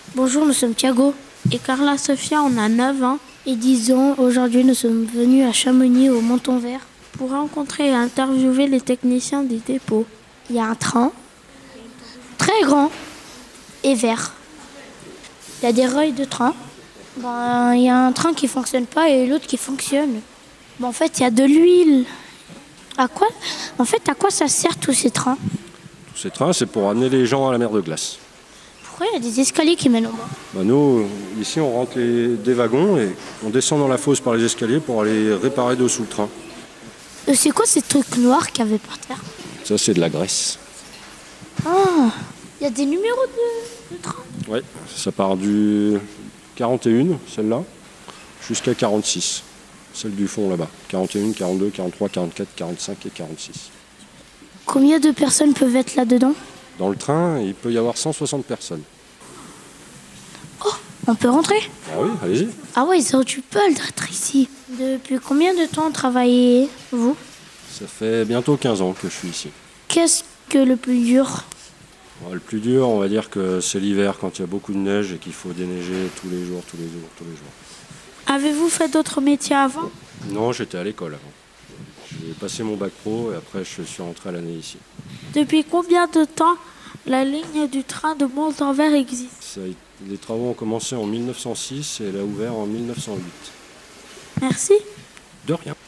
Bonjour, nous sommes Thiago et Carla Sofia, on a 9 ans et 10 ans. Aujourd'hui, nous sommes venus à Chamonix au Menton-Vert pour rencontrer et interviewer les techniciens des dépôts. Il y a un train très grand et vert. Il y a des rails de train. Il y a un train qui ne fonctionne pas et l'autre qui fonctionne. En fait, il y a de l'huile. À quoi ça sert tous ces trains? Tous ces trains, c'est pour amener les gens à la mer de glace. Pourquoi il y a des escaliers qui mènent au bas? Nous, ici, on rentre des wagons et on descend dans la fosse par les escaliers pour aller réparer dessous le train. C'est quoi ces trucs noirs qu'il y avait par terre? Ça, c'est de la graisse. Ah, il y a des numéros de train? Oui, ça part du 41, celle-là, jusqu'à 46. Celle du fond là-bas. 41, 42, 43, 44, 45 et 46. Combien de personnes peuvent être là-dedans? Dans le train, il peut y avoir 160 personnes. Oh, on peut rentrer? Ah oui, allez-y. Ah ouais, ils ont du bol d'être ici. Depuis combien de temps travaillez-vous? Ça fait bientôt 15 ans que je suis ici. Qu'est-ce que le plus dur? Le plus dur, on va dire que c'est l'hiver quand il y a beaucoup de neige et qu'il faut déneiger tous les jours. Avez-vous fait d'autres métiers avant? Non, j'étais à l'école avant. J'ai passé mon bac pro et après je suis rentré à l'année ici. Depuis combien de temps la ligne du train de Menton-Vert existe? Les travaux ont commencé en 1906 et elle a ouvert en 1908. Merci. De rien.